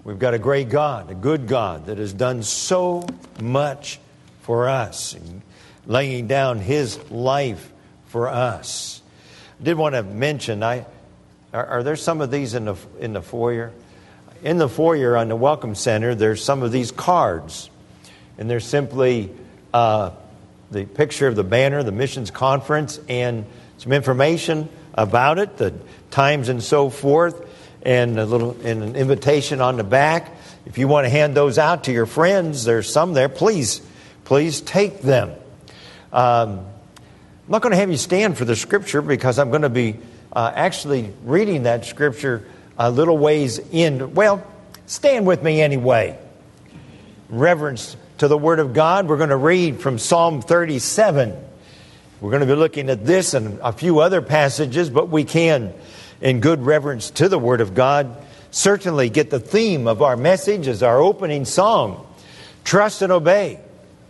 We've got a great God, a good God that has done so much for us, and laying down His life for us. I did want to mention, are there some of these in the foyer? In the foyer on the Welcome Center, there's some of these cards. And there's simply the picture of the banner, the missions conference, and some information about it, the times and so forth, and an invitation on the back. If you want to hand those out to your friends, there's some there. Please take them. I'm not going to have you stand for the scripture because I'm going to be actually reading that scripture a little ways in. Well, stand with me anyway. In reverence to the Word of God, we're going to read from Psalm 37. We're going to be looking at this and a few other passages, but we can, in good reverence to the Word of God, certainly get the theme of our message as our opening song, Trust and Obey.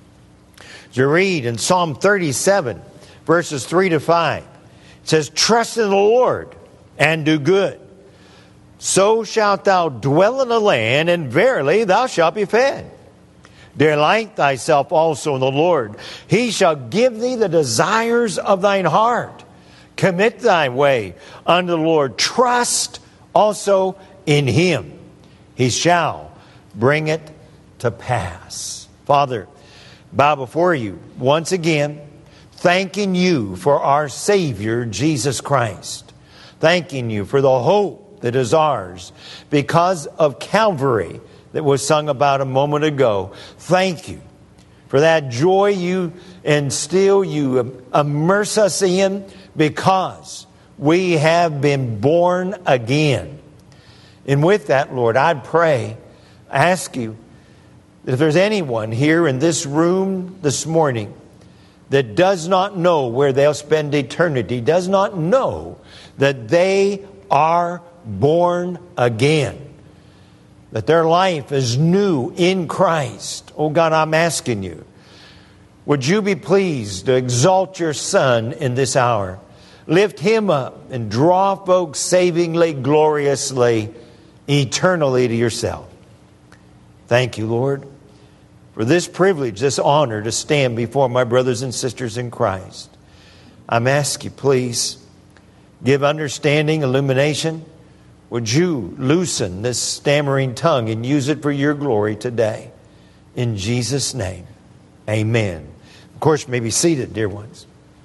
As you read in Psalm 37, verses 3 to 5, it says, Trust in the Lord and do good. So shalt thou dwell in the land, and verily thou shalt be fed. Delight thyself also in the Lord. He shall give thee the desires of thine heart. Commit thy way unto the Lord. Trust also in Him. He shall bring it to pass. Father, bow before you once again, thanking you for our Savior, Jesus Christ. Thanking you for the hope that is ours because of Calvary that was sung about a moment ago. Thank you for that joy you instill, you immerse us in, because we have been born again. And with that, Lord, I'd ask you, that if there's anyone here in this room this morning that does not know where they'll spend eternity, does not know that they are born again, that their life is new in Christ. Oh God, I'm asking you, would you be pleased to exalt your Son in this hour? Lift Him up and draw folks savingly, gloriously, eternally to yourself. Thank you, Lord, for this privilege, this honor to stand before my brothers and sisters in Christ. I'm asking you, please, give understanding, illumination. Would you loosen this stammering tongue and use it for your glory today? In Jesus' name, amen. Of course, you may be seated, dear ones.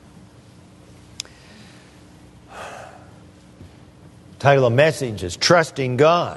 The title of the message is Trusting God.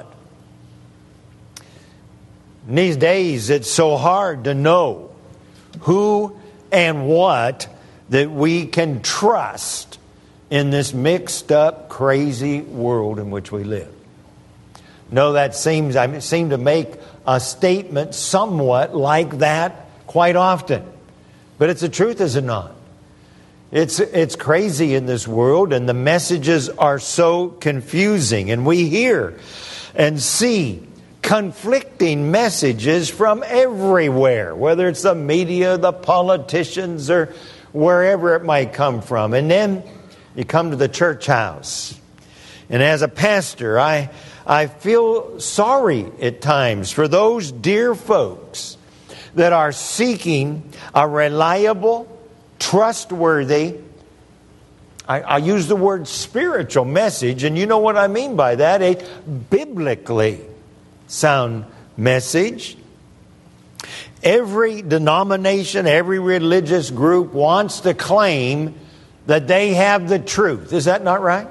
In these days, it's so hard to know who and what that we can trust in this mixed up, crazy world in which we live. No, I seem to make a statement somewhat like that quite often. But it's the truth, is it not? It's crazy in this world, and the messages are so confusing. And we hear and see conflicting messages from everywhere, whether it's the media, the politicians, or wherever it might come from. And then you come to the church house. And as a pastor, I feel sorry at times for those dear folks that are seeking a reliable, trustworthy, I use the word spiritual message, and you know what I mean by that, a biblically sound message. Every denomination, every religious group wants to claim that they have the truth. Is that not right?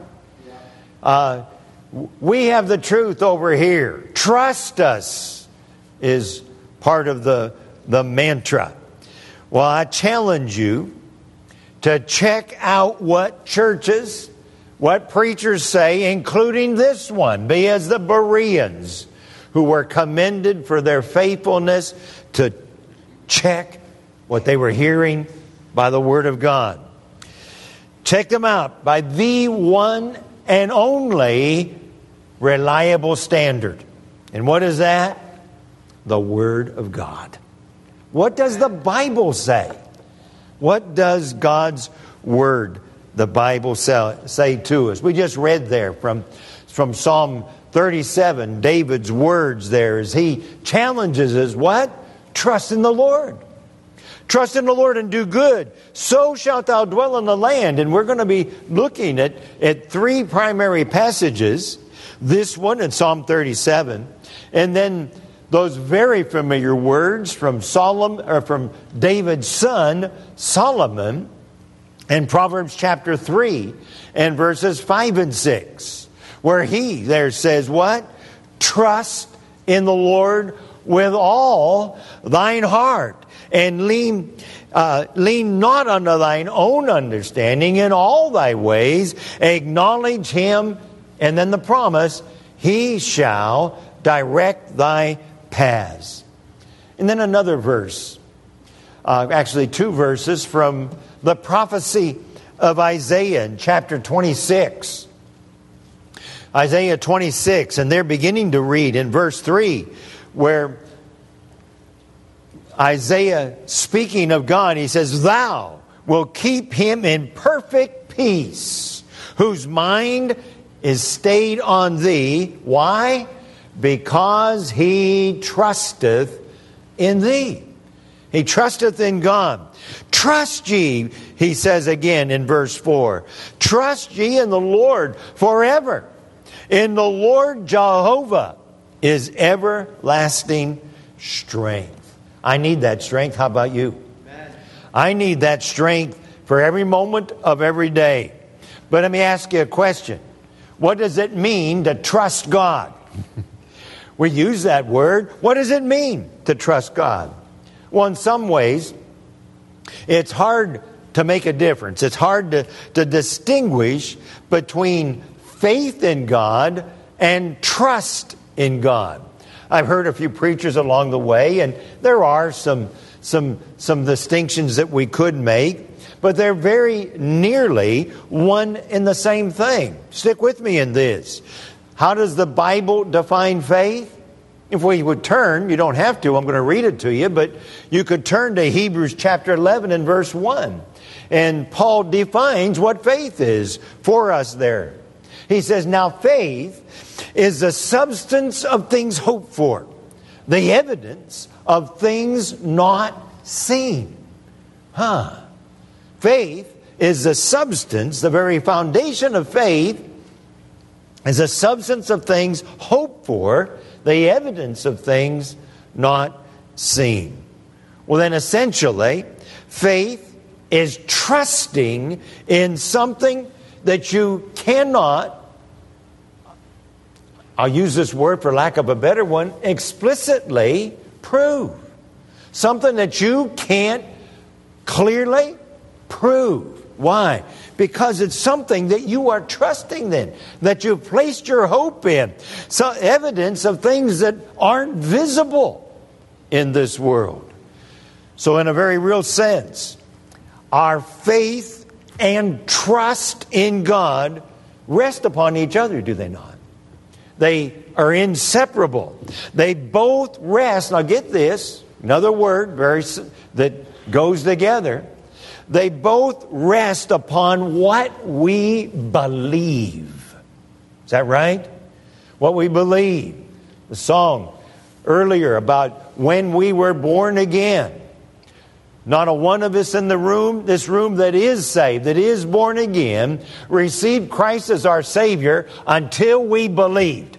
We have the truth over here. Trust us is part of the mantra. Well, I challenge you to check out what churches, what preachers say, including this one, be as the Bereans, who were commended for their faithfulness to check what they were hearing by the Word of God. Check them out by the one and only reliable standard. And what is that? The Word of God. What does the Bible say? What does God's Word, the Bible, say to us? We just read there from Psalm 37, David's words there as he challenges us, what? Trust in the Lord. Trust in the Lord and do good. So shalt thou dwell in the land. And we're going to be looking at three primary passages. This one in Psalm 37. And then those very familiar words from David's son, Solomon, in Proverbs chapter 3 and verses 5 and 6. Where he there says what? Trust in the Lord with all thine heart. And lean not unto thine own understanding. In all thy ways acknowledge him. And then the promise, he shall direct thy paths. And then another verse. Actually two verses from the prophecy of Isaiah in chapter 26. Isaiah 26, and they're beginning to read in verse 3, where Isaiah, speaking of God, he says, Thou will keep him in perfect peace, whose mind is stayed on thee. Why? Because he trusteth in thee. He trusteth in God. Trust ye, he says again in verse 4. Trust ye in the Lord forever. In the Lord Jehovah is everlasting strength. I need that strength. How about you? Amen. I need that strength for every moment of every day. But let me ask you a question. What does it mean to trust God? We use that word. What does it mean to trust God? Well, in some ways, it's hard to make a difference. It's hard to distinguish between faith in God and trust in God. I've heard a few preachers along the way, and there are some distinctions that we could make, but they're very nearly one and the same thing. Stick with me in this. How does the Bible define faith? If we would turn, you don't have to, I'm going to read it to you, but you could turn to Hebrews chapter 11 and verse 1. And Paul defines what faith is for us there. He says, now faith is the substance of things hoped for, the evidence of things not seen. Faith is the substance, the very foundation of faith is the substance of things hoped for, the evidence of things not seen. Well, then essentially, faith is trusting in something that you cannot, I'll use this word for lack of a better one, explicitly prove. Something that you can't clearly prove. Why? Because it's something that you are trusting in, that you've placed your hope in. So evidence of things that aren't visible in this world. So in a very real sense, our faith and trust in God rest upon each other, do they not? They are inseparable. They both rest. Now get this, another word that goes together. They both rest upon what we believe. Is that right? What we believe. The song earlier about when we were born again. Not a one of us in this room that is saved, that is born again, received Christ as our Savior until we believed.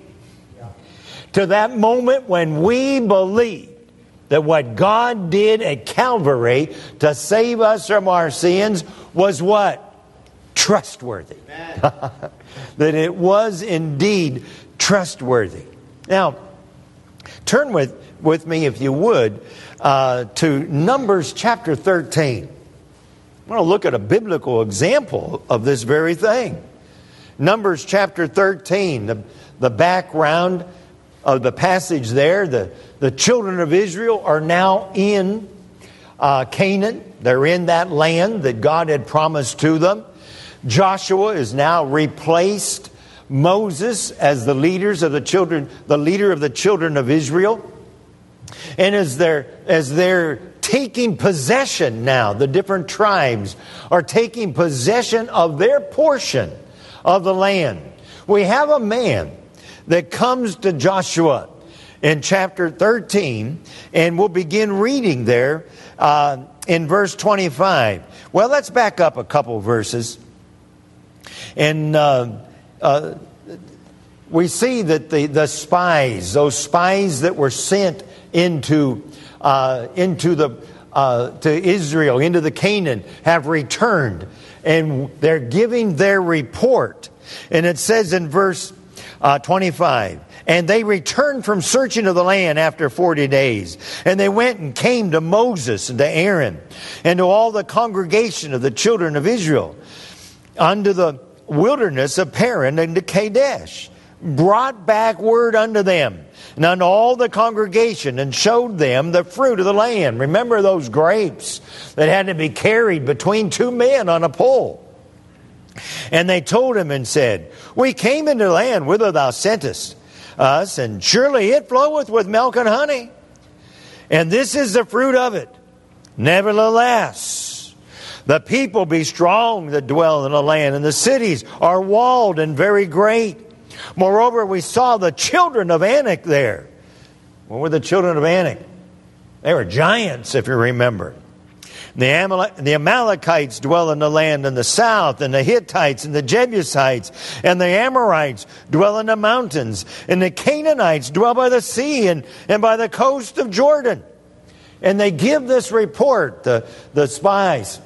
To that moment when we believed that what God did at Calvary to save us from our sins was what? Trustworthy. That it was indeed trustworthy. Now, turn with me, if you would, to Numbers chapter 13. I want to look at a biblical example of this very thing. Numbers chapter 13, the background of the passage there, the children of Israel are now in Canaan. They're in that land that God had promised to them. Joshua is now replaced Moses as the leader of the children of Israel. And as they're taking possession now, the different tribes are taking possession of their portion of the land. We have a man that comes to Joshua in chapter 13, and we'll begin reading there in verse 25. Well, let's back up a couple verses. And we see that the spies, those spies that were sent to Israel, into the Canaan, have returned, and they're giving their report. And it says in verse 25, and they returned from searching of the land after 40 days. And they went and came to Moses and to Aaron and to all the congregation of the children of Israel unto the wilderness of Paran and to Kadesh, brought back word unto them and unto all the congregation, and showed them the fruit of the land. Remember those grapes that had to be carried between two men on a pole. And they told him and said, we came into the land whither thou sentest us, and surely it floweth with milk and honey. And this is the fruit of it. Nevertheless, the people be strong that dwell in the land, and the cities are walled and very great. Moreover, we saw the children of Anak there. What were the children of Anak? They were giants, if you remember. The Amalekites dwell in the land in the south, and the Hittites and the Jebusites and the Amorites dwell in the mountains, and the Canaanites dwell by the sea and by the coast of Jordan. And they give this report, the spies.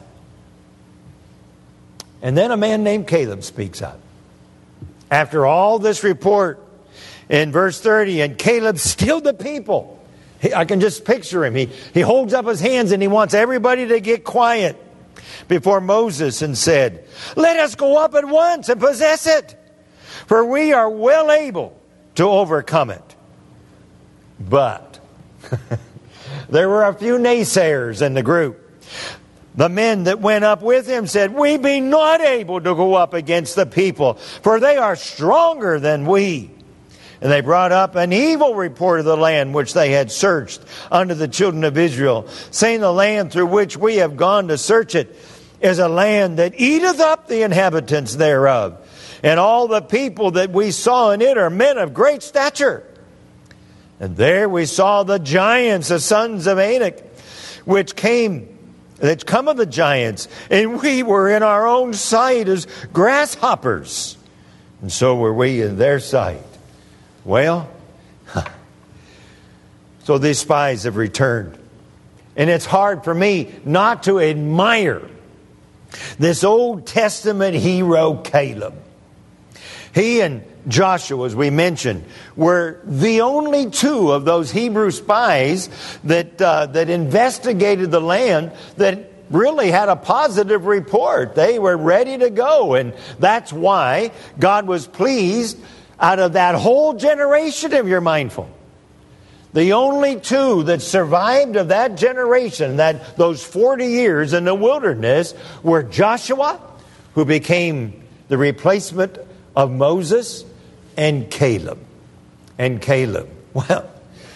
And then a man named Caleb speaks up. After all this report, in verse 30, and Caleb stilled the people. I can just picture him. He holds up his hands and he wants everybody to get quiet before Moses, and said, let us go up at once and possess it, for we are well able to overcome it. But there were a few naysayers in the group. The men that went up with him said, we be not able to go up against the people, for they are stronger than we. And they brought up an evil report of the land which they had searched unto the children of Israel, saying, the land through which we have gone to search it is a land that eateth up the inhabitants thereof. And all the people that we saw in it are men of great stature. And there we saw the giants, the sons of Anak, which come of the giants, and we were in our own sight as grasshoppers, and so were we in their sight. Well, so these spies have returned. And it's hard for me not to admire this Old Testament hero, Caleb. He and Joshua, as we mentioned, were the only two of those Hebrew spies that investigated the land that really had a positive report. They were ready to go. And that's why God was pleased out of that whole generation, if you're mindful. The only two that survived of that generation, those 40 years in the wilderness, were Joshua, who became the replacement of Moses, and Caleb. Well,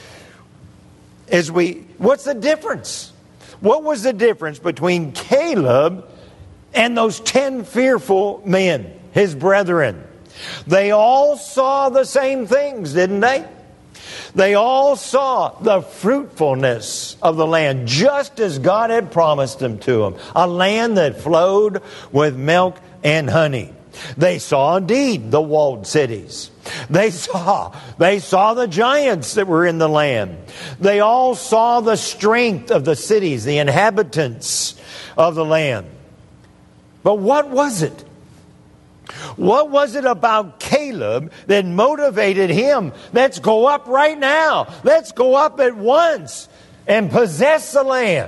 what's the difference? What was the difference between Caleb and those 10 fearful men, his brethren? They all saw the same things, didn't they? They all saw the fruitfulness of the land, just as God had promised them to them. A land that flowed with milk and honey. They saw indeed the walled cities. They saw the giants that were in the land. They all saw the strength of the cities, the inhabitants of the land. But what was it? What was it about Caleb that motivated him? Let's go up right now. Let's go up at once and possess the land.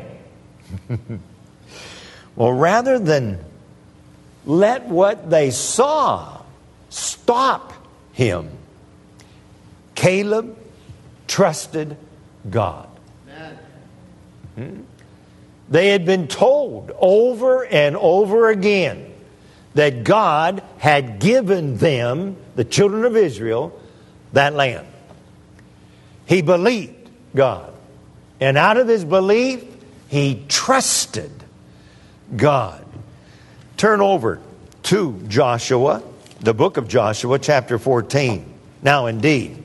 Well, rather than let what they saw stop him, Caleb trusted God. They had been told over and over again that God had given them, the children of Israel, that land. He believed God. And out of his belief, he trusted God. Turn over to Joshua, the book of Joshua, chapter 14. Now indeed,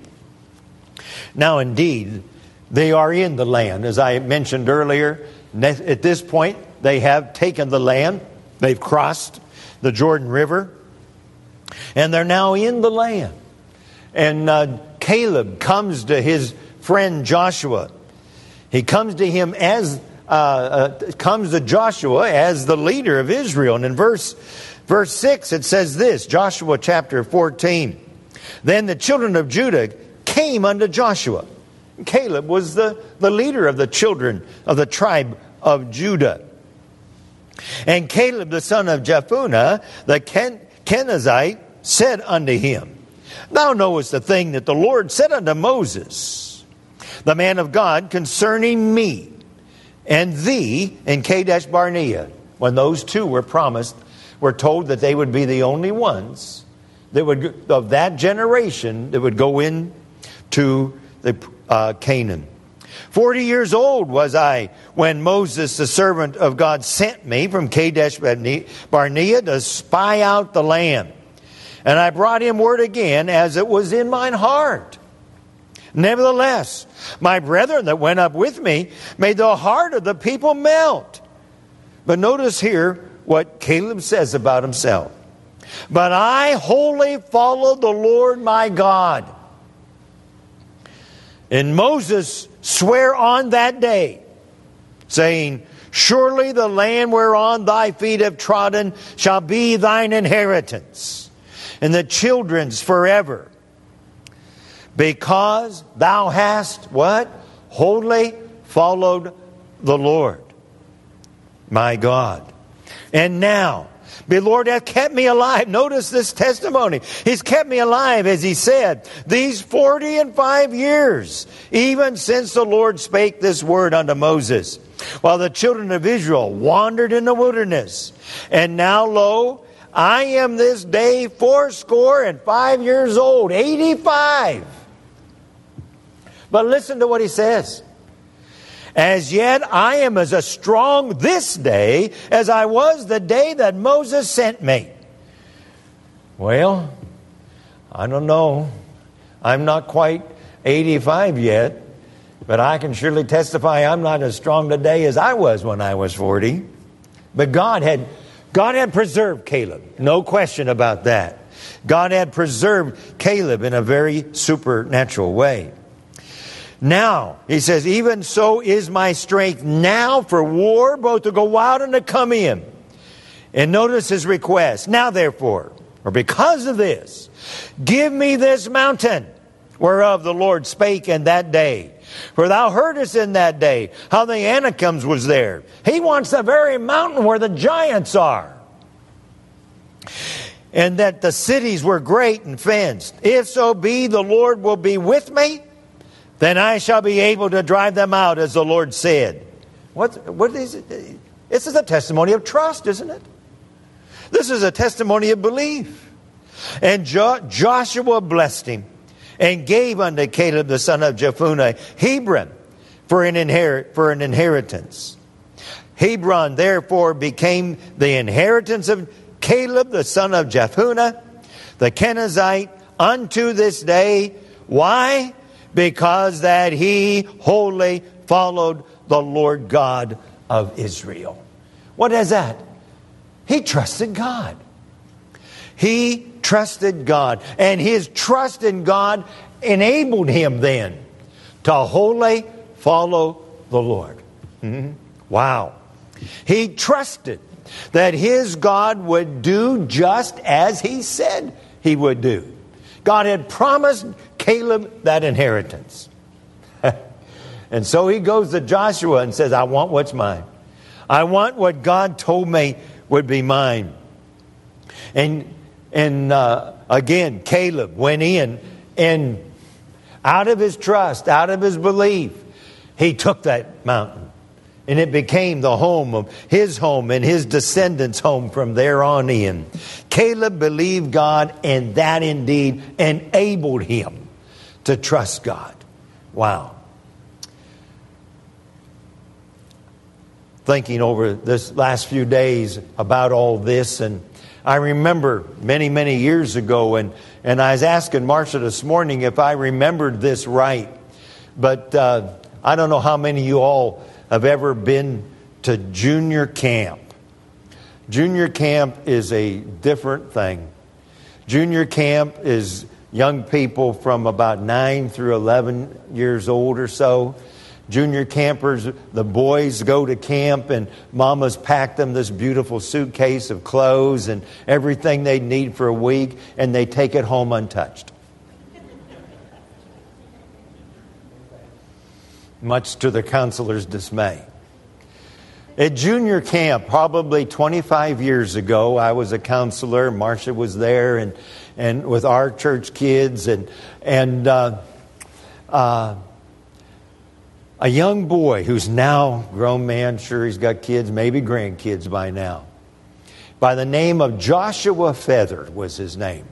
they are in the land. As I mentioned earlier, at this point, they have taken the land. They've crossed the Jordan River. And they're now in the land. And Caleb comes to his friend Joshua. He comes to him comes to Joshua as the leader of Israel. And in verse 6 it says this, Joshua chapter 14. Then the children of Judah came unto Joshua. Caleb was the leader of the children of the tribe of Judah. And Caleb the son of Jephunneh, the Kenizzite, said unto him, Thou knowest the thing that the Lord said unto Moses, the man of God, concerning me and thee in Kadesh Barnea. When those two were promised, were told that they would be the only ones that would, of that generation, that would go in to the Canaan. 40 years old was I when Moses, the servant of God, sent me from Kadesh Barnea to spy out the land. And I brought him word again, as it was in mine heart. Nevertheless, my brethren that went up with me made the heart of the people melt. But notice here what Caleb says about himself. But I wholly followed the Lord my God. And Moses sware on that day, saying, Surely the land whereon thy feet have trodden shall be thine inheritance, and the children's forever. Because thou hast, what? Wholly followed the Lord, my God. And now, the Lord hath kept me alive. Notice this testimony. He's kept me alive, as he said, these 45 years, even since the Lord spake this word unto Moses, while the children of Israel wandered in the wilderness. And now, lo, I am this day 85 years old, 85. But listen to what he says. As yet I am as a strong this day as I was the day that Moses sent me. Well, I don't know. I'm not quite 85 yet, but I can surely testify I'm not as strong today as I was when I was 40. But God had preserved Caleb. No question about that. God had preserved Caleb in a very supernatural way. Now, he says, even so is my strength now for war, both to go out and to come in. And notice his request. Now, therefore, or because of this, give me this mountain whereof the Lord spake in that day. For thou heardest in that day how the Anakims was there. He wants the very mountain where the giants are. And that the cities were great and fenced. If so be the Lord will be with me, then I shall be able to drive them out, as the Lord said. What is it? This is a testimony of trust, isn't it? This is a testimony of belief. And Joshua blessed him and gave unto Caleb the son of Jephunneh Hebron for an inheritance. Hebron therefore became the inheritance of Caleb the son of Jephunneh, the Kenizzite, unto this day. Why? Because that he wholly followed the Lord God of Israel. What is that? He trusted God. He trusted God. And his trust in God enabled him then to wholly follow the Lord. Wow. He trusted that his God would do just as he said he would do. God had promised Caleb that inheritance. And so he goes to Joshua and says, I want what's mine. I want what God told me would be mine. And again, Caleb went in, and out of his trust, out of his belief, he took that mountain. And it became the home of his home and his descendants' home from there on in. Caleb believed God, and that indeed enabled him to trust God. Wow. Thinking over this last few days about all this, and I remember many, many years ago, and I was asking Marcia this morning if I remembered this right. But I don't know how many of you all have ever been to junior camp. Junior camp is a different thing. Junior camp is young people from about 9 through 11 years old or so. Junior campers, the boys go to camp and mama's packed them this beautiful suitcase of clothes and everything they need for a week, and they take it home untouched. Much to the counselor's dismay. At junior camp, probably 25 years ago, I was a counselor. Marcia was there, and with our church kids, and a young boy who's now a grown man, sure he's got kids, maybe grandkids by now, by the name of Joshua Feather was his name.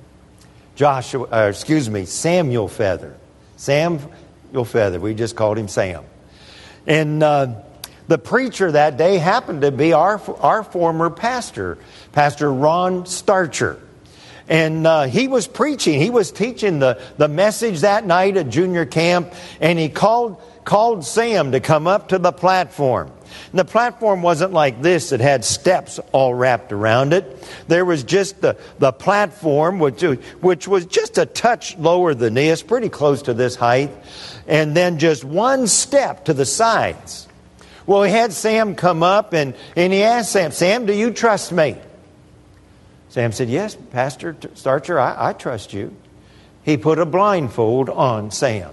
Samuel Feather. Samuel Feather. We just called him Sam. And the preacher that day happened to be our former pastor, Pastor Ron Starcher. And he was preaching. He was teaching the message that night at junior camp. And he called Sam to come up to the platform. And the platform wasn't like this. It had steps all wrapped around it. There was just the platform, which was just a touch lower than this, pretty close to this height. And then just one step to the sides. Well, he had Sam come up and he asked Sam, do you trust me? Sam said, yes, Pastor Starcher, I trust you. He put a blindfold on Sam.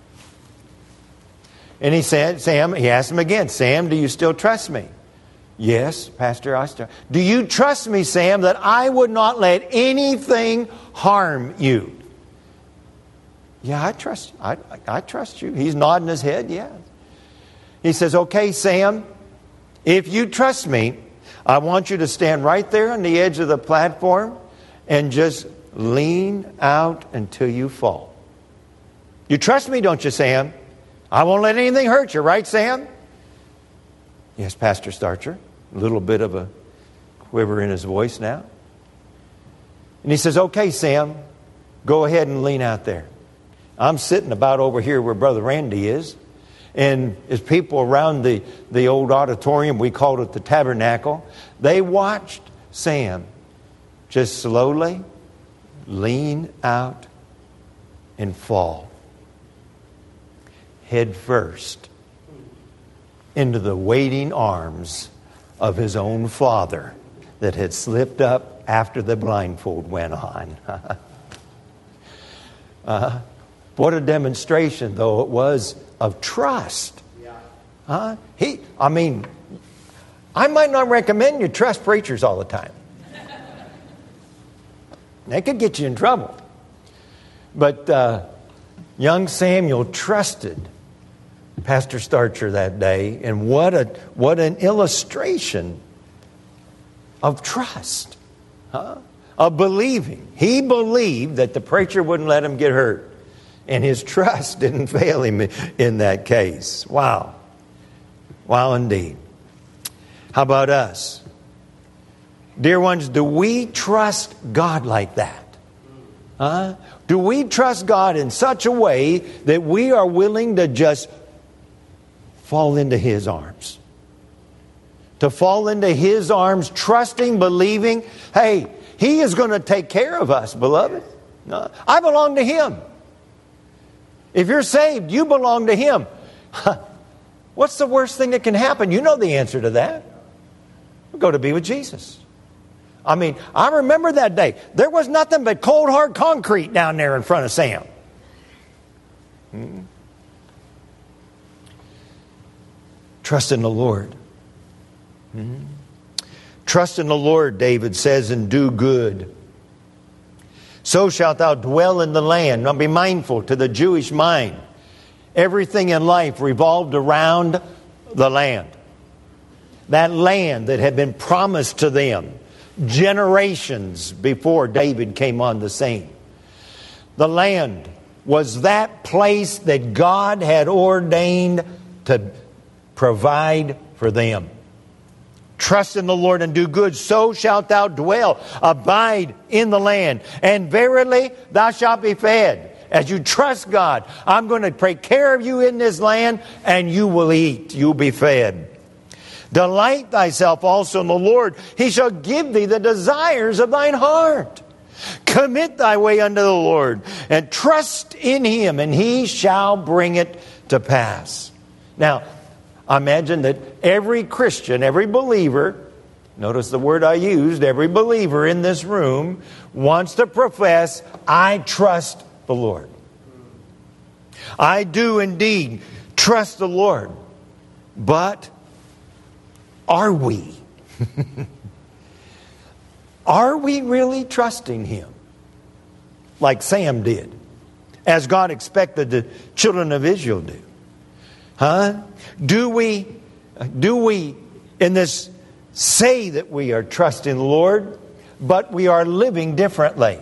And he asked him again, Sam, do you still trust me? Yes, Pastor, I still. Do you trust me, Sam, that I would not let anything harm you? Yeah, I trust you. He's nodding his head, yeah. He says, okay, Sam, if you trust me, I want you to stand right there on the edge of the platform and just lean out until you fall. You trust me, don't you, Sam? I won't let anything hurt you, right, Sam? Yes, Pastor Starcher. A little bit of a quiver in his voice now. And he says, okay, Sam, go ahead and lean out there. I'm sitting about over here where Brother Randy is. And as people around the old auditorium, we called it the tabernacle, they watched Sam just slowly lean out and fall head first into the waiting arms of his own father that had slipped up after the blindfold went on. What a demonstration, though, it was of trust. I might not recommend you trust preachers all the time. They could get you in trouble. But young Samuel trusted Pastor Starcher that day, and what an illustration of trust, of believing. He believed that the preacher wouldn't let him get hurt. And his trust didn't fail him in that case. Wow. Wow indeed. How about us? Dear ones, do we trust God like that? Do we trust God in such a way that we are willing to just fall into His arms? To fall into His arms, trusting, believing, hey, He is going to take care of us, beloved. I belong to Him. If you're saved, you belong to Him. What's the worst thing that can happen? You know the answer to that. We'll go to be with Jesus. I remember that day. There was nothing but cold, hard concrete down there in front of Sam. Trust in the Lord. Trust in the Lord, David says, and do good. So shalt thou dwell in the land. Now be mindful, to the Jewish mind, everything in life revolved around the land. That land that had been promised to them generations before David came on the scene. The land was that place that God had ordained to provide for them. Trust in the Lord and do good, so shalt thou dwell, abide in the land, and verily thou shalt be fed. As you trust God, I'm going to take care of you in this land, and you will eat, you'll be fed. Delight thyself also in the Lord, He shall give thee the desires of thine heart. Commit thy way unto the Lord, and trust in Him, and He shall bring it to pass. Now, I imagine that every Christian, every believer, notice the word I used, every believer in this room wants to profess, I trust the Lord. I do indeed trust the Lord. But are we? Are we really trusting Him? Like Sam did, as God expected the children of Israel to do. Huh? Do we in this say that we are trusting the Lord, but we are living differently?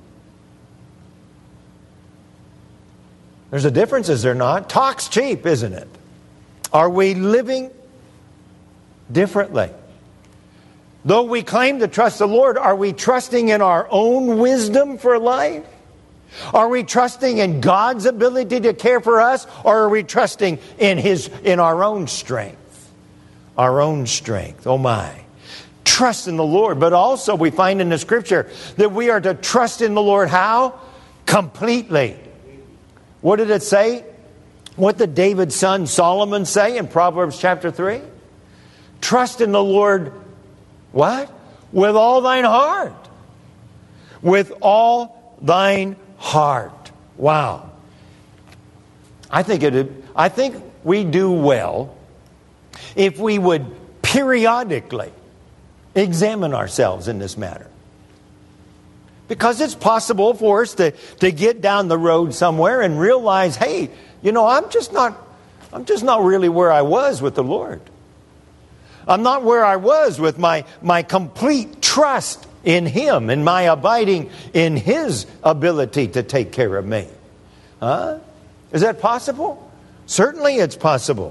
There's a difference, is there not? Talk's cheap, isn't it? Are we living differently? Though we claim to trust the Lord, are we trusting in our own wisdom for life? Are we trusting in God's ability to care for us, or are we trusting in our own strength? Our own strength. Oh my. Trust in the Lord. But also we find in the Scripture that we are to trust in the Lord how? Completely. What did it say? What did David's son Solomon say in Proverbs chapter 3? Trust in the Lord, what? With all thine heart. With all thine heart. Wow. I think we do well if we would periodically examine ourselves in this matter. Because it's possible for us to get down the road somewhere and realize, hey, I'm just not really where I was with the Lord. I'm not where I was with my complete trust in Him and my abiding in His ability to take care of me. Huh? Is that possible? Certainly it's possible.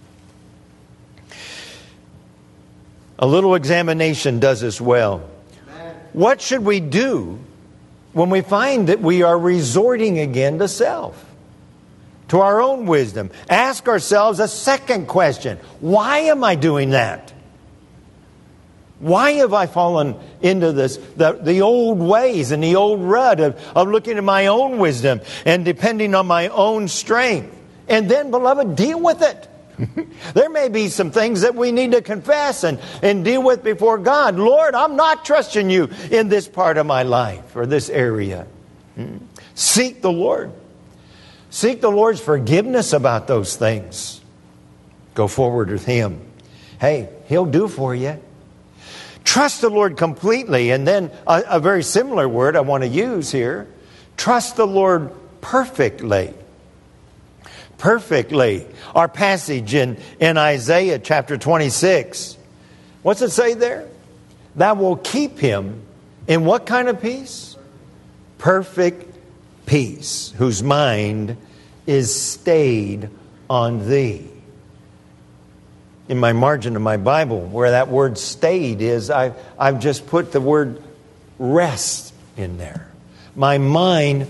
A little examination does as well. What should we do when we find that we are resorting again to self, to our own wisdom? Ask ourselves a second question. Why am I doing that? Why have I fallen into this, the old ways and the old rut of looking at my own wisdom and depending on my own strength? And then, beloved, deal with it. There may be some things that we need to confess and deal with before God. Lord, I'm not trusting you in this part of my life or this area. Seek the Lord. Seek the Lord's forgiveness about those things. Go forward with Him. Hey, He'll do for you. Trust the Lord completely. And then a very similar word I want to use here. Trust the Lord perfectly. Perfectly. Our passage in Isaiah chapter 26. What's it say there? Thou will keep him in what kind of peace? Perfect peace, whose mind is stayed on thee. In my margin of my Bible, where that word stayed is, I've just put the word rest in there. My mind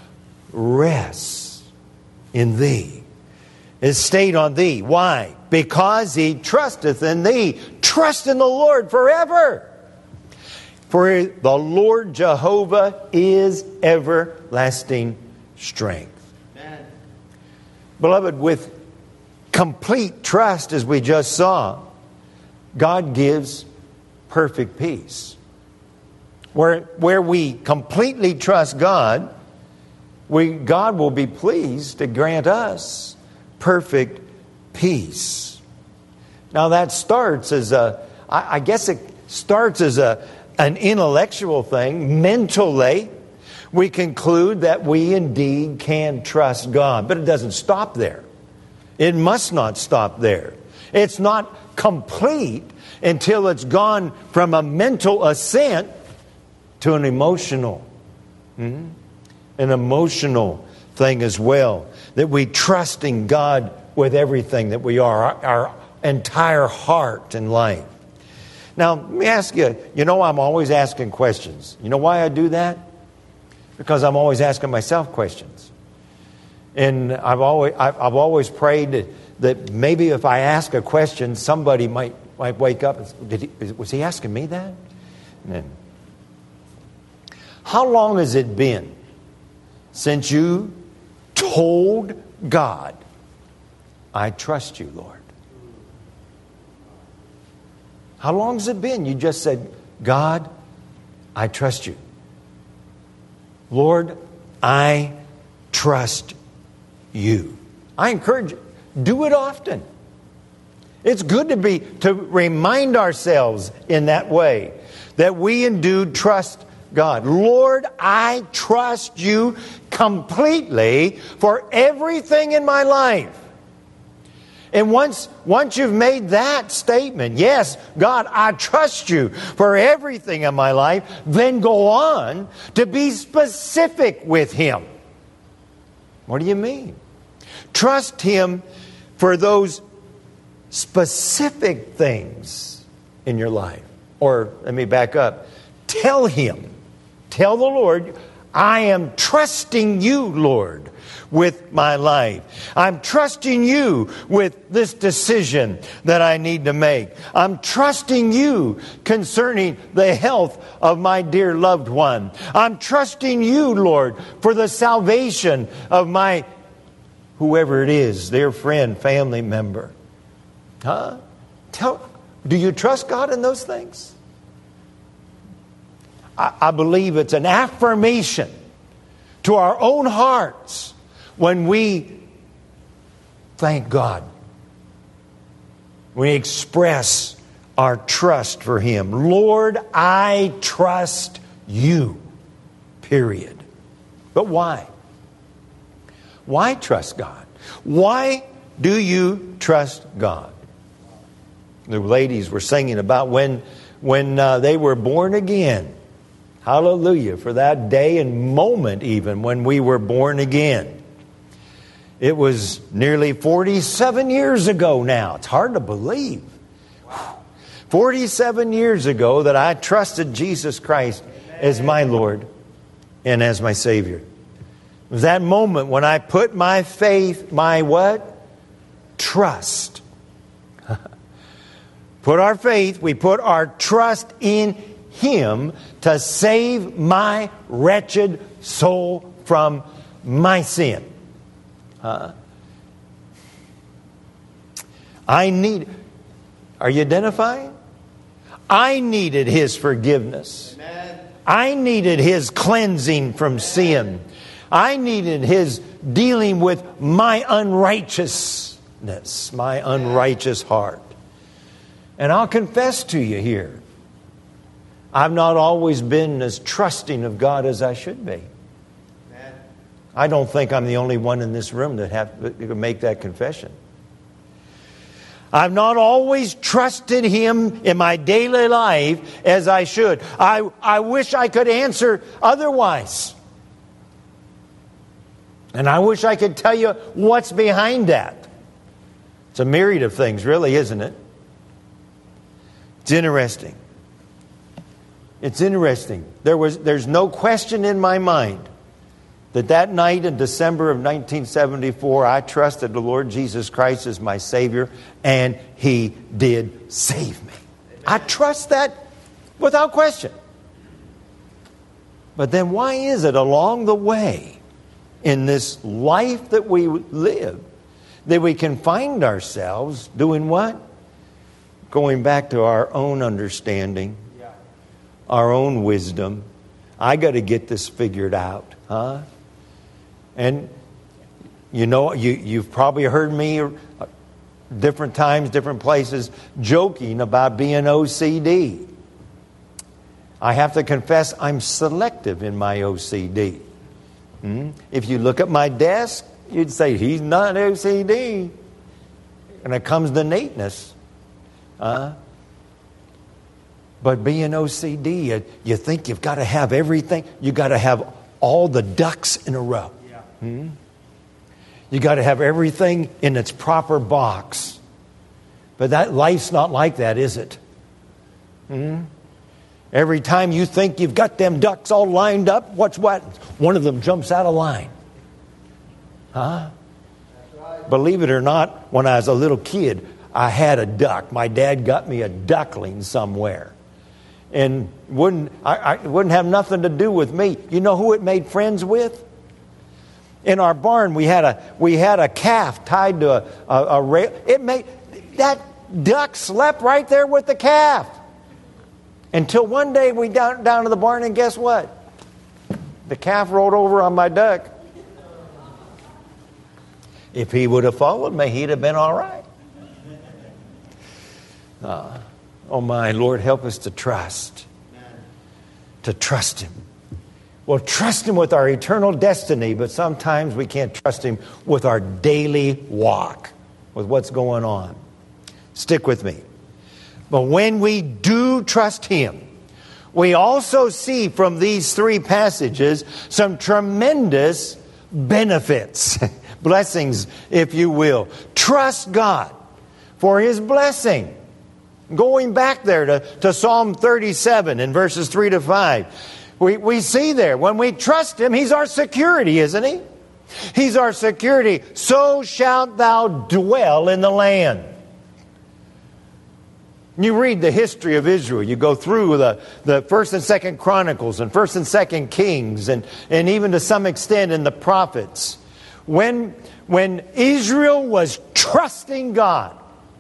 rests in thee. Is stayed on thee. Why? Because he trusteth in thee. Trust in the Lord forever. For the Lord Jehovah is everlasting strength. Amen. Beloved, with complete trust, as we just saw, God gives perfect peace. Where we completely trust God, God will be pleased to grant us perfect peace. Now that starts as I guess it starts as an intellectual thing. Mentally, we conclude that we indeed can trust God. But it doesn't stop there. It must not stop there. It's not complete until it's gone from a mental assent to an emotional. An emotional thing as well. That we trust in God with everything that we are, our entire heart and life. Now, let me ask you, I'm always asking questions. You know why I do that? Because I'm always asking myself questions. And I've always prayed that maybe if I ask a question, somebody might wake up and was he asking me that? And how long has it been since you told God, I trust you, Lord? How long has it been? You just said, God, I trust you. Lord, I trust you. I encourage you, do it often. It's good to remind ourselves in that way that we indeed trust God. Lord, I trust you completely for everything in my life. And once you've made that statement, yes, God, I trust you for everything in my life, then go on to be specific with Him. What do you mean? Trust Him for those specific things in your life. Or, let me back up. Tell Him, tell the Lord, I am trusting you, Lord, with my life. I'm trusting you with this decision that I need to make. I'm trusting you concerning the health of my dear loved one. I'm trusting you, Lord, for the salvation of my whoever it is, their friend, family member. Do you trust God in those things? I believe it's an affirmation to our own hearts when we thank God. We express our trust for Him. Lord, I trust you. Period. But why? Why trust God? Why do you trust God? The ladies were singing about when they were born again. Hallelujah, for that day and moment even when we were born again. It was nearly 47 years ago now. It's hard to believe. 47 years ago that I trusted Jesus Christ as my Lord and as my Savior. It was that moment when I put my faith, my what? Trust. Put our faith, we put our trust in Him to save my wretched soul from my sin. Are you identifying? I needed His forgiveness. Amen. I needed His cleansing from sin. I needed His dealing with my unrighteousness, my unrighteous heart. And I'll confess to you here, I've not always been as trusting of God as I should be. I don't think I'm the only one in this room that can make that confession. I've not always trusted Him in my daily life as I should. I wish I could answer otherwise. And I wish I could tell you what's behind that. It's a myriad of things, really, isn't it? It's interesting. It's interesting. There's no question in my mind that night in December of 1974, I trusted the Lord Jesus Christ as my Savior, and He did save me. Amen. I trust that without question. But then why is it along the way in this life that we live that we can find ourselves doing what? Going back to our own understanding, our own wisdom. I got to get this figured out, huh? And you know, you've probably heard me different times, different places, joking about being OCD. I have to confess I'm selective in my OCD. If you look at my desk, you'd say, he's not OCD. And it comes to neatness. But being OCD, you think you've got to have everything. You've got to have all the ducks in a row. You got to have everything in its proper box. But that life's not like that, is it? Every time you think you've got them ducks all lined up, what? One of them jumps out of line. Huh? Believe it or not, when I was a little kid, I had a duck. My dad got me a duckling somewhere. And it wouldn't have nothing to do with me. You know who it made friends with? In our barn, we had a calf tied to a rail. That duck slept right there with the calf. Until one day we down to the barn, and guess what? The calf rolled over on my duck. If he would have followed me, he'd have been all right. Oh my, Lord, help us to trust. To trust Him. We'll trust Him with our eternal destiny, but sometimes we can't trust Him with our daily walk, with what's going on. Stick with me. But when we do trust Him, we also see from these three passages some tremendous benefits, blessings, if you will. Trust God for His blessing. Going back there to Psalm 37 in verses 3 to 5, we see there, when we trust Him, He's our security, isn't He? He's our security. So shalt thou dwell in the land. You read the history of Israel. You go through the 1st and 2nd Chronicles and 1st and 2nd Kings and even to some extent in the prophets. When Israel was trusting God,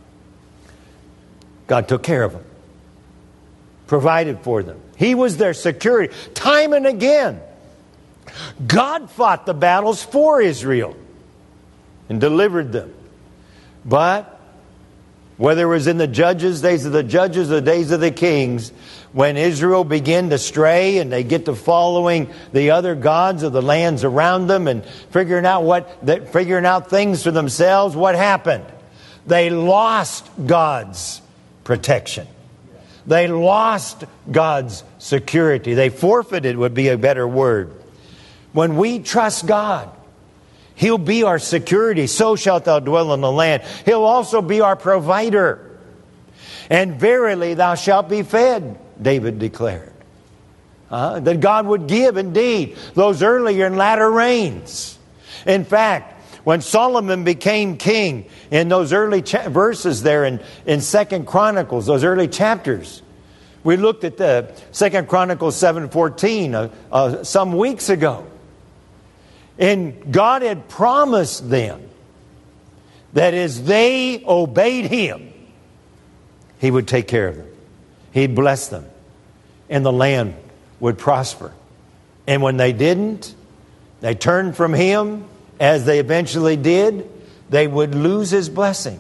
God took care of them, provided for them. He was their security. Time and again, God fought the battles for Israel and delivered them. But whether it was in the Judges, days of the Judges, or days of the Kings, when Israel began to stray and they get to following the other gods of the lands around them and figuring out things for themselves, what happened? They lost God's protection. They lost God's security. They forfeited would be a better word. When we trust God, He'll be our security. So shalt thou dwell in the land. He'll also be our provider. And verily thou shalt be fed, David declared. That God would give indeed those earlier and latter rains. In fact, when Solomon became king, in those early verses there in 2nd Chronicles, those early chapters, we looked at the 2nd Chronicles 7:14 some weeks ago. And God had promised them that as they obeyed Him, He would take care of them. He'd bless them. And the land would prosper. And when they didn't, they turned from Him, as they eventually did, they would lose His blessing.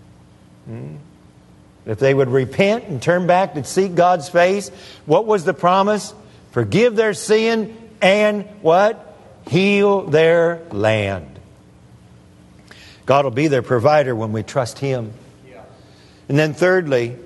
If they would repent and turn back and seek God's face, what was the promise? Forgive their sin and what? Heal their land. God will be their provider when we trust Him. And then thirdly,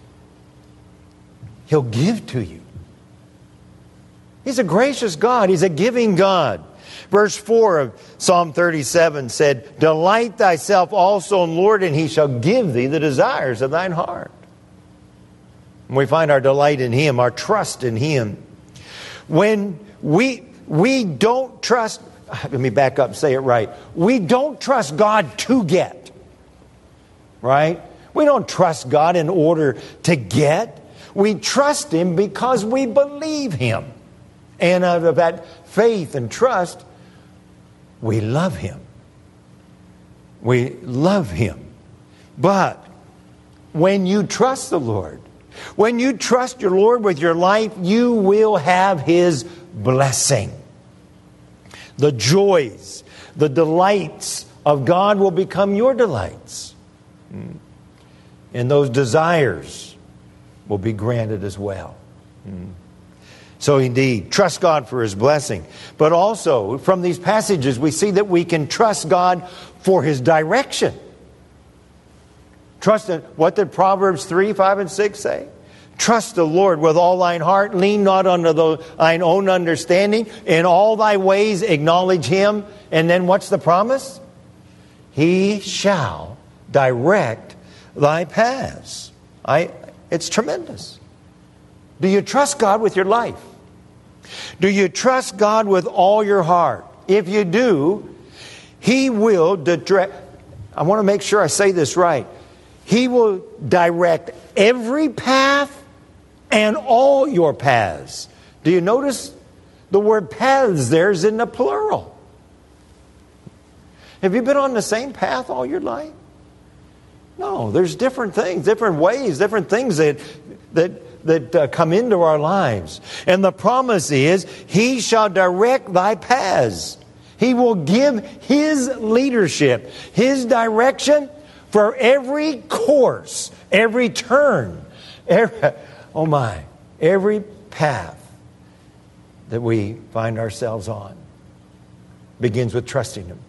He'll give to you. He's a gracious God. He's a giving God. Verse 4 of Psalm 37 said, Delight thyself also in the Lord, and He shall give thee the desires of thine heart. And we find our delight in Him, our trust in Him. When we don't trust, let me back up and say it right. We don't trust God to get. Right? We don't trust God in order to get. We trust Him because we believe Him. And out of that faith and trust, we love Him. We love Him. But when you trust the Lord, when you trust your Lord with your life, you will have His blessing. The joys, the delights of God will become your delights. And those desires will be granted as well. So indeed, trust God for His blessing. But also, from these passages, we see that we can trust God for His direction. Trust in, what did Proverbs 3, 5, and 6 say? Trust the Lord with all thine heart. Lean not unto thine own understanding. In all thy ways acknowledge Him. And then what's the promise? He shall direct thy paths. It's tremendous. Do you trust God with your life? Do you trust God with all your heart? If you do, He will direct. I want to make sure I say this right. He will direct every path and all your paths. Do you notice the word paths there is in the plural? Have you been on the same path all your life? No, there's different things, different ways, different things that come into our lives. And the promise is, He shall direct thy paths. He will give His leadership, His direction for every course, every turn, every path that we find ourselves on. Begins with trusting Him.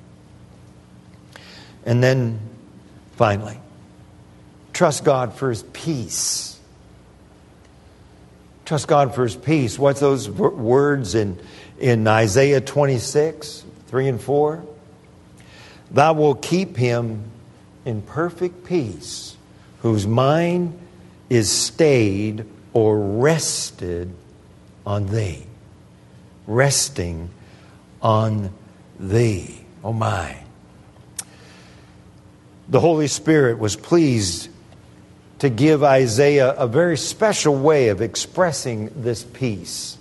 And then, finally, trust God for His peace. Trust God for His peace. What's those words in Isaiah 26, 3 and 4? Thou wilt keep him in perfect peace, whose mind is stayed or rested on Thee. Resting on Thee. Oh my. The Holy Spirit was pleased to give Isaiah a very special way of expressing this peace.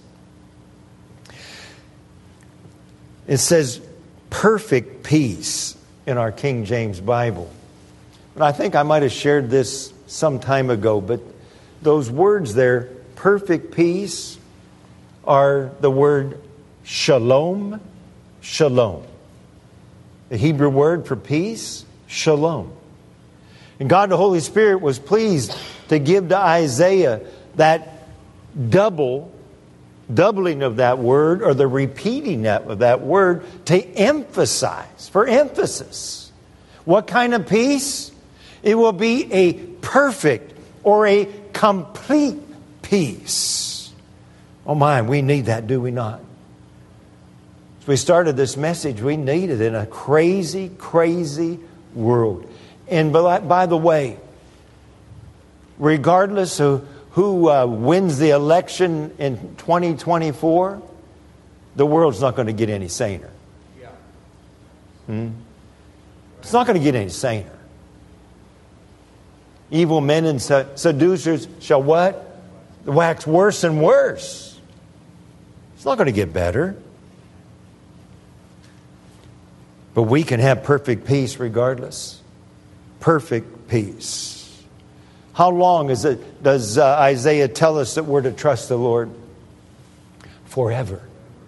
It says perfect peace in our King James Bible. And I think I might have shared this some time ago, but those words there, perfect peace, are the word shalom, shalom. The Hebrew word for peace, shalom. And God the Holy Spirit was pleased to give to Isaiah that doubling of that word, or the repeating of that word, to emphasize, for emphasis. What kind of peace? It will be a perfect or a complete peace. Oh my, we need that, do we not? As we started this message, we need it in a crazy, crazy world. And by the way, regardless of who wins the election in 2024, the world's not going to get any saner. It's not going to get any saner. Evil men and seducers shall what? Wax worse and worse. It's not going to get better. But we can have perfect peace regardless. Perfect peace. How long does Isaiah tell us that we're to trust the Lord? Forever.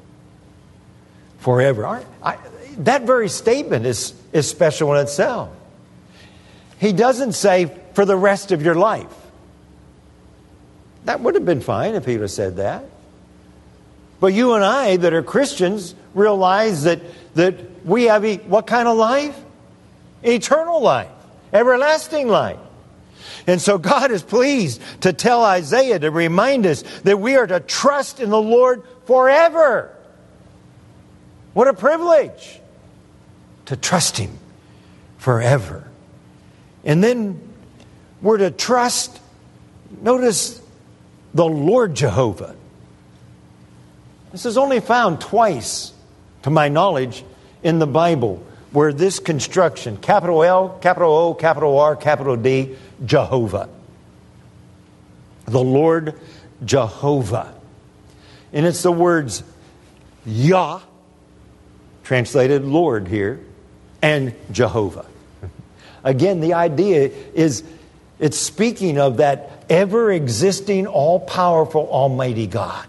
Forever. That very statement is special in itself. He doesn't say for the rest of your life. That would have been fine if he would have said that. But you and I that are Christians realize that we have what kind of life? Eternal life. Everlasting life. And so God is pleased to tell Isaiah, to remind us that we are to trust in the Lord forever. What a privilege to trust Him forever. And then we're to trust, notice, the Lord Jehovah. This is only found twice, to my knowledge, in the Bible, where this construction, capital L, capital O, capital R, capital D, Jehovah. The Lord Jehovah. And it's the words Yah, translated Lord here, and Jehovah. Again, the idea is it's speaking of that ever-existing, all-powerful, almighty God.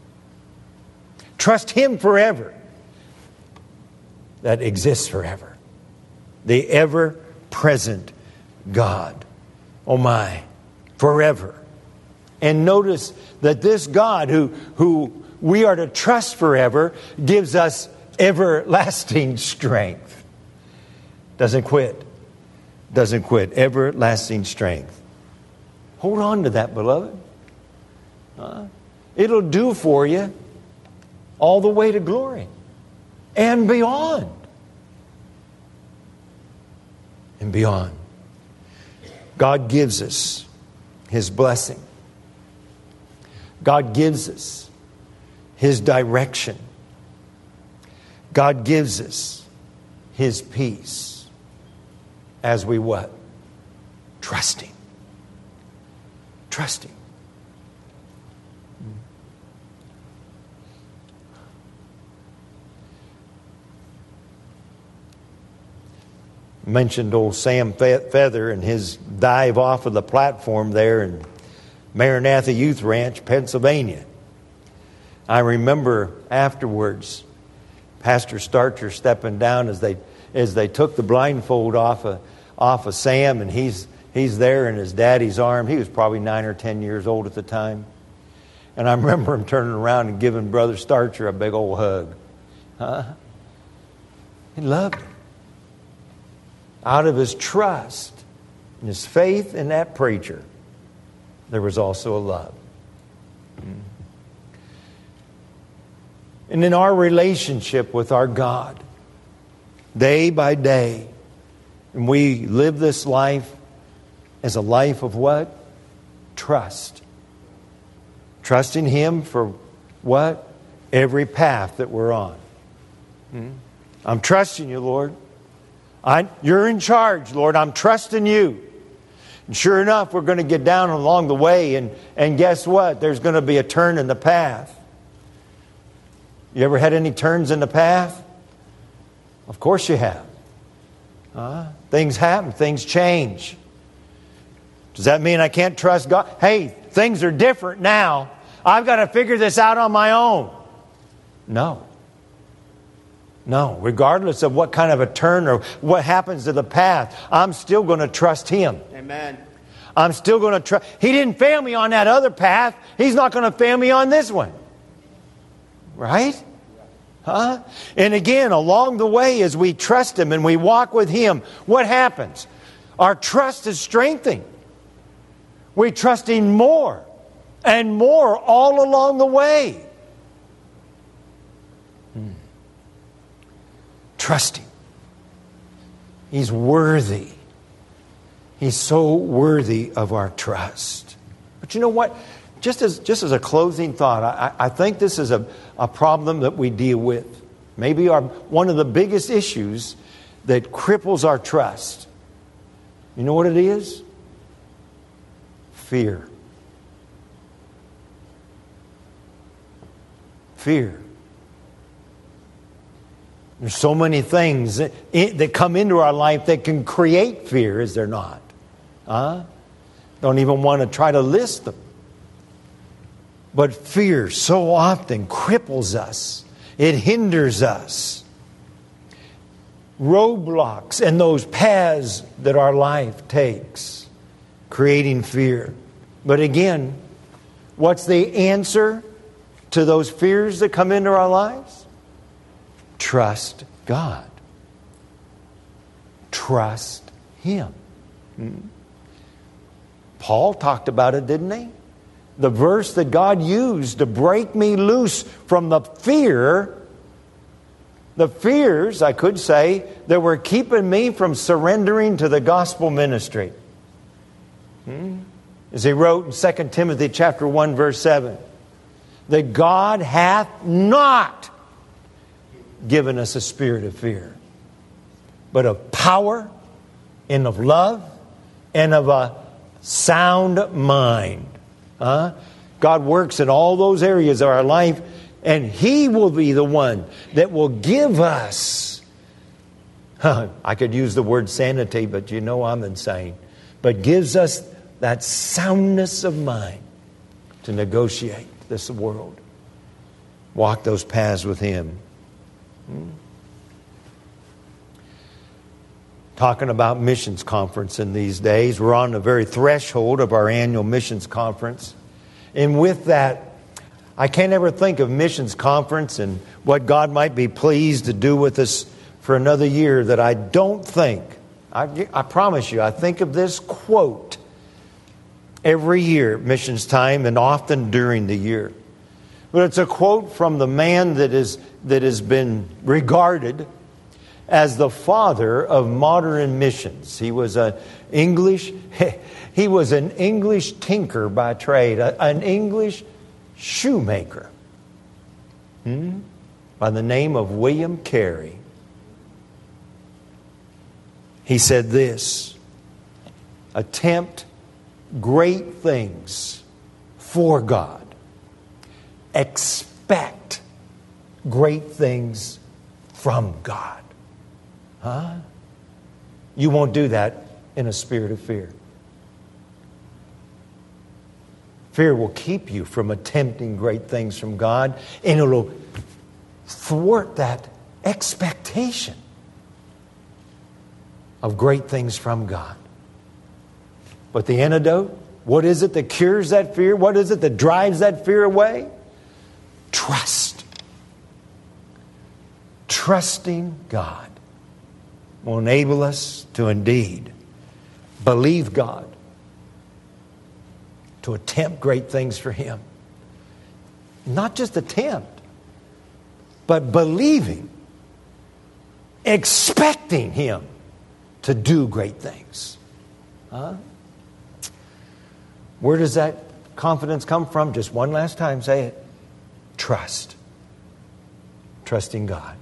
Trust Him forever. That exists forever. The ever-present God. Oh my, forever. And notice that this God who we are to trust forever gives us everlasting strength. Doesn't quit. Doesn't quit. Everlasting strength. Hold on to that, beloved. It'll do for you all the way to glory and beyond. And beyond. God gives us His blessing. God gives us His direction. God gives us His peace as we what? Trust Him. Trust Him. Mentioned old Sam Feather and his dive off of the platform there in Maranatha Youth Ranch, Pennsylvania. I remember afterwards Pastor Starcher stepping down as they took the blindfold off of Sam, and he's there in his daddy's arm. He was probably 9 or 10 years old at the time. And I remember him turning around and giving Brother Starcher a big old hug. He loved him. Out of his trust and his faith in that preacher, there was also a love. And in our relationship with our God, day by day, and we live this life as a life of what? Trust. Trusting Him for what? Every path that we're on. I'm trusting You, Lord. You're in charge, Lord. I'm trusting You. And sure enough, we're going to get down along the way, and guess what? There's going to be a turn in the path. You ever had any turns in the path? Of course you have. Things happen. Things change. Does that mean I can't trust God? Hey, things are different now. I've got to figure this out on my own. No. No, regardless of what kind of a turn or what happens to the path, I'm still going to trust Him. Amen. I'm still going to trust. He didn't fail me on that other path. He's not going to fail me on this one. Right? And again, along the way, as we trust Him and we walk with Him, what happens? Our trust is strengthened. We trust Him more and more all along the way. Trust Him. He's worthy. He's so worthy of our trust. But you know what? Just as a closing thought, I think this is a problem that we deal with. Maybe one of the biggest issues that cripples our trust. You know what it is? Fear. Fear. There's so many things that come into our life that can create fear, is there not? Don't even want to try to list them. But fear so often cripples us. It hinders us. Roadblocks and those paths that our life takes, creating fear. But again, what's the answer to those fears that come into our lives? Trust God. Trust Him. Paul talked about it, didn't he? The verse that God used to break me loose from the fears, I could say, that were keeping me from surrendering to the gospel ministry. As he wrote in 2 Timothy chapter 1, verse 7, that God hath not given us a spirit of fear, but of power and of love and of a sound mind. God works in all those areas of our life, and He will be the one that will give us, I could use the word sanity, but you know I'm insane, but gives us that soundness of mind to negotiate this world. Walk those paths with Him. Talking about missions conference in these days. We're on the very threshold of our annual missions conference. And with that, I can't ever think of missions conference and what God might be pleased to do with us for another year that I don't think, I promise you, I think of this quote every year at missions time and often during the year. But it's a quote from the man that has been regarded as the father of modern missions. He was an English tinker by trade, an English shoemaker by the name of William Carey. He said this: attempt great things for God. Expect great things from God. Huh? You won't do that in a spirit of fear. Fear will keep you from attempting great things from God, and it will thwart that expectation of great things from God. But the antidote, what is it that cures that fear? What is it that drives that fear away? Trust. Trusting God will enable us to indeed believe God, to attempt great things for Him. Not just attempt, but believing, expecting Him to do great things. Huh? Where does that confidence come from? Just one last time, say it. Trust. Trusting God.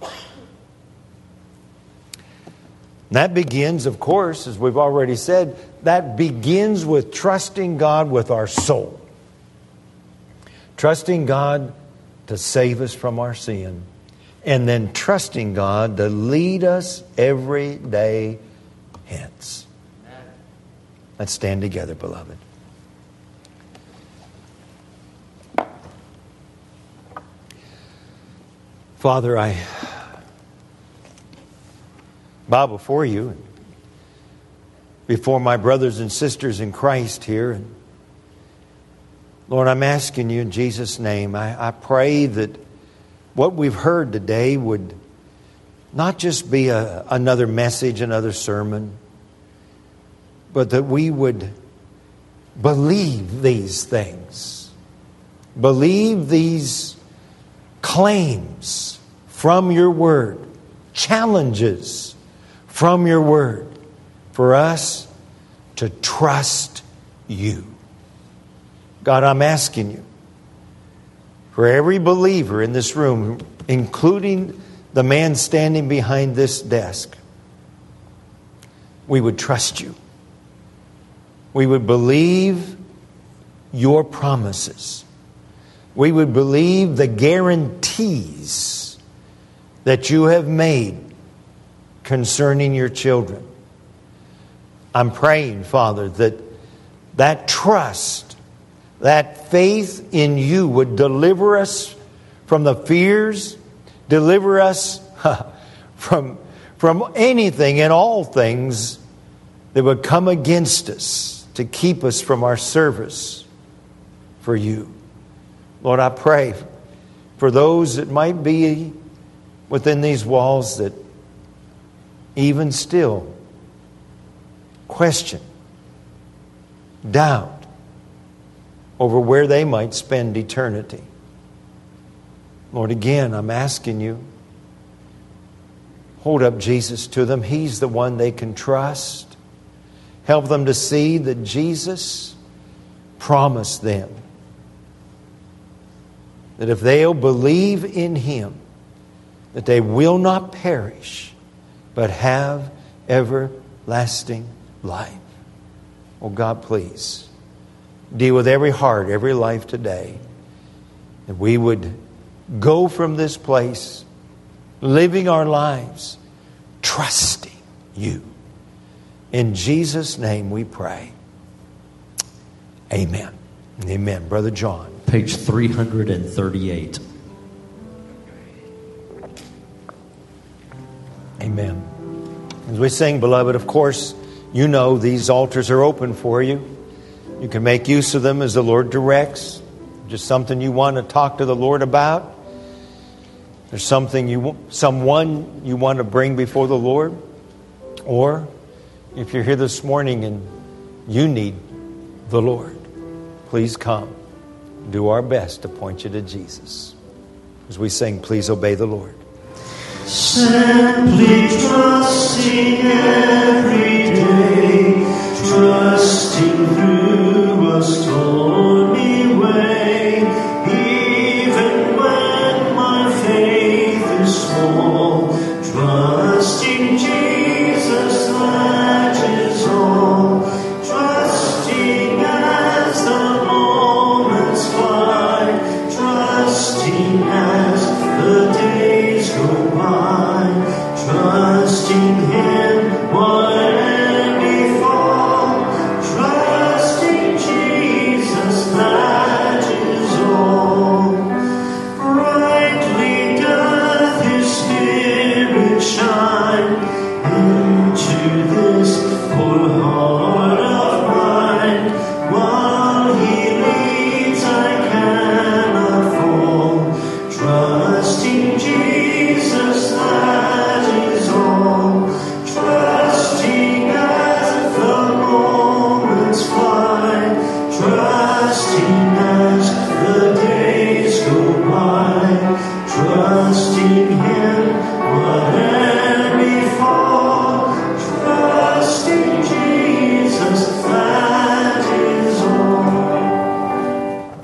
That begins, of course, as we've already said, that begins with trusting God with our soul. Trusting God to save us from our sin. And then trusting God to lead us every day hence. Let's stand together, beloved. Father, I bow before you, before my brothers and sisters in Christ here. And Lord, I'm asking you in Jesus' name, I pray that what we've heard today would not just be another message, another sermon, but that we would believe these things. Believe these claims from your word, challenges from your word, for us to trust you. God, I'm asking you, for every believer in this room, including the man standing behind this desk, we would trust you. We would believe your promises. We would believe the guarantees that you have made concerning your children. I'm praying, Father, that trust, that faith in you would deliver us from the fears, deliver us from anything and all things that would come against us to keep us from our service for you. Lord, I pray for those that might be within these walls that even still question, doubt over where they might spend eternity. Lord, again, I'm asking you, hold up Jesus to them. He's the one they can trust. Help them to see that Jesus promised them that if they'll believe in Him, that they will not perish, but have everlasting life. Oh God, please deal with every heart, every life today, that we would go from this place living our lives, trusting you. In Jesus' name we pray. Amen. Amen. Brother John. Page 338. Amen. As we sing, beloved, of course, you know these altars are open for you. You can make use of them as the Lord directs. Just something you want to talk to the Lord about. There's someone you want to bring before the Lord. Or if you're here this morning and you need the Lord, please come. Do our best to point you to Jesus. As we sing, please obey the Lord. Simply trusting every day, trusting through a stormy way.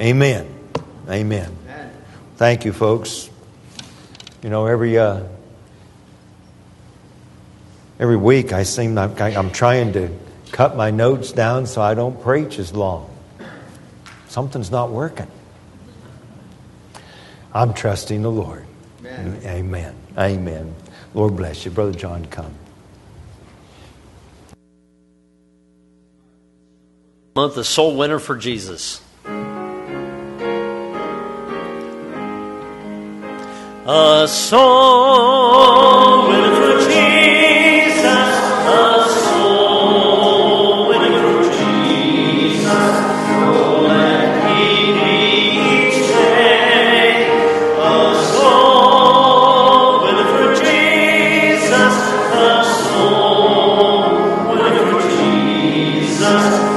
Amen. Amen. Thank you, folks. You know, every week I seem like I'm trying to cut my notes down so I don't preach as long. Something's not working. I'm trusting the Lord. Amen. Amen. Amen. Lord bless you. Brother John, come. Month, the soul winner for Jesus. A soul winner for Jesus. A soul winner for Jesus. Oh, let he be each day. A soul winner for Jesus. A soul winner for Jesus.